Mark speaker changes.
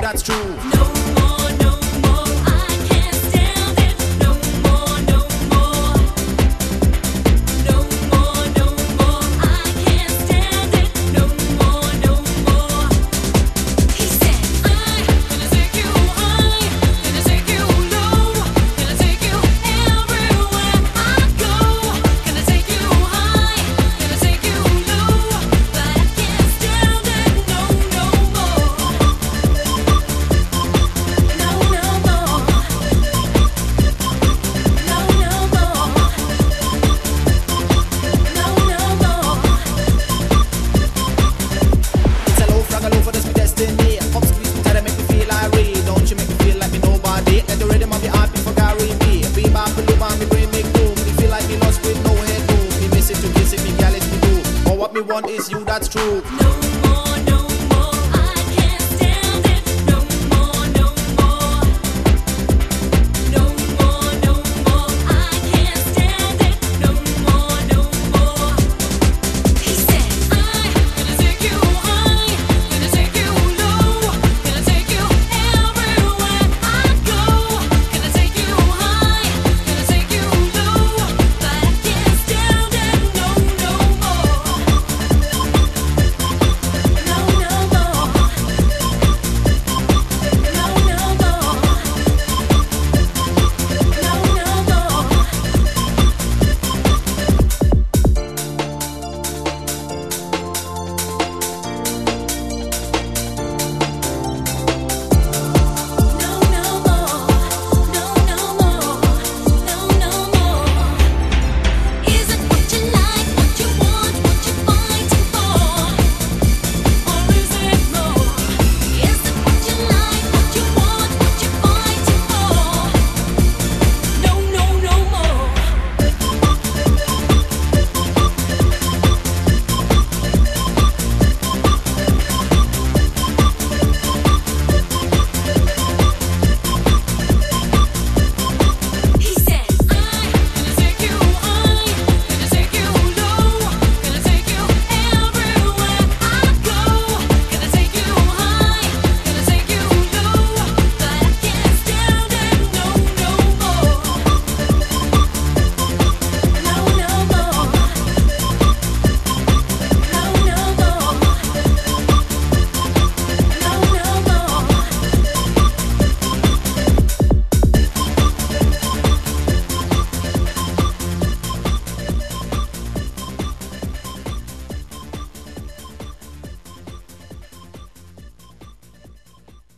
Speaker 1: that's true.
Speaker 2: No more, no more, I can't stand it. No more, no more. No more, no more, I can't stand it. No more, no more. He said, I'm gonna take you high, gonna take you low, gonna take you everywhere I go. Gonna take you high, gonna take you low, but I can't stand it. No, no more. No, no more. No, no more. No, no more.
Speaker 1: It's a low frag, a low for this my destiny. Pop squeeze me tight and make me feel irate. Don't you make me feel like me nobody. Let the rhythm of your heart be for Gary B. Be my blue, my me brain make boom. Me feel like me lost with no head room. Me miss it to kiss it, me gal it me do. But what me want is you, that's true.